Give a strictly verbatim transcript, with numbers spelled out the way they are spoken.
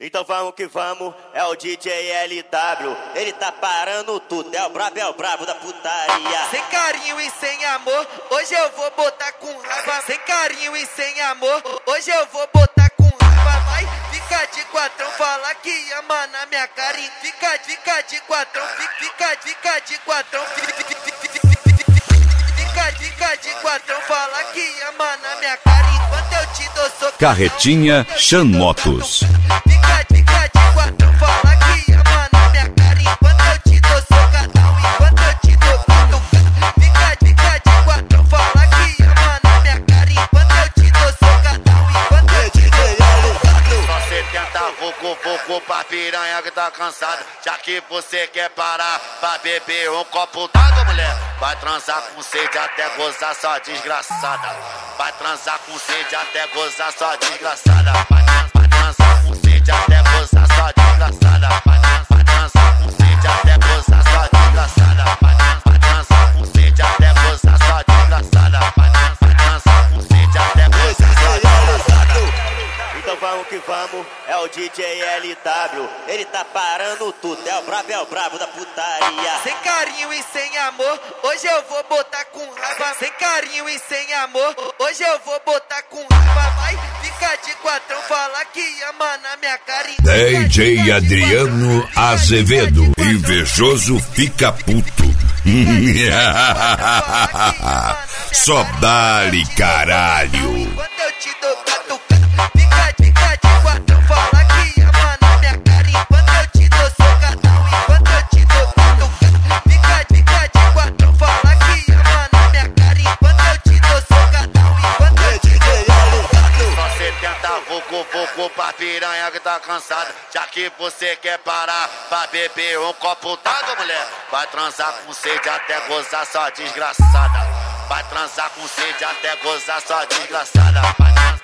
Então vamos que vamos, é o D J L W. Ele tá parando tudo, é o brabo, é o brabo da putaria. Sem carinho e sem amor, hoje eu vou botar com raiva. Sem carinho e sem amor, hoje eu vou botar com raiva. Vai, fica de quatrão, fala que ama na minha cara. E fica, fica de quatrão, fica, fica de quatrão. Fica, fica de quatrão, fala que ama na minha cara. Enquanto eu te dou soco. Carretinha Chan Motos. Fica, fica de quatrão, fala que ama na minha cara. Enquanto eu te dou socadão, enquanto eu te dou cutucão. Fica, fica de quatrão, fala que ama na minha cara. Enquanto eu te dou socadão, enquanto eu te dou cutucão. Só setenta vucu, vucu pra piranha que tá cansada. Já que você quer parar pra beber um copo d'água, mulher, vai transar com sede até gozar, só desgraçada. Vai transar com sede até gozar, só desgraçada. Vai, trans, vai transar com sede até gozar, só desgraçada. Vai, trans, vai transar com sede até gozar, só desgraçada. Vai, trans, vai transar com sede até gozar, só desgraçada. Vai, trans, vai transar com sede até gozar, só desgraçada. Então vamos que vamos, é o D J L W. Ele tá parando tudo, é o brabo, é o brabo da putaria. Sem carinho e sem amor, hoje eu vou botar com raiva. Sem carinho e sem amor, hoje eu vou botar com raiva. Vai, fica de quatrão, fala que ama na minha cara. D J Adriano Azevedo, invejoso fica puto. Só dá-lhe caralho. Enquanto eu te dou catucando, fica, fica de quatrão, fala que ama na minha cara. Enquanto eu te dou socadão, enquanto eu te dou cutucando. Fica, fica de quatrão, fala que ama na minha cara. Enquanto eu te dou socadão, enquanto eu te dou cutucando. Só setenta vucu, vucu pra piranha que tá cansada. Já que você quer parar pra beber um copo d'água, mulher, vai transar com sede até gozar, só desgraçada. Vai transar com sede até gozar, só desgraçada. Vai transar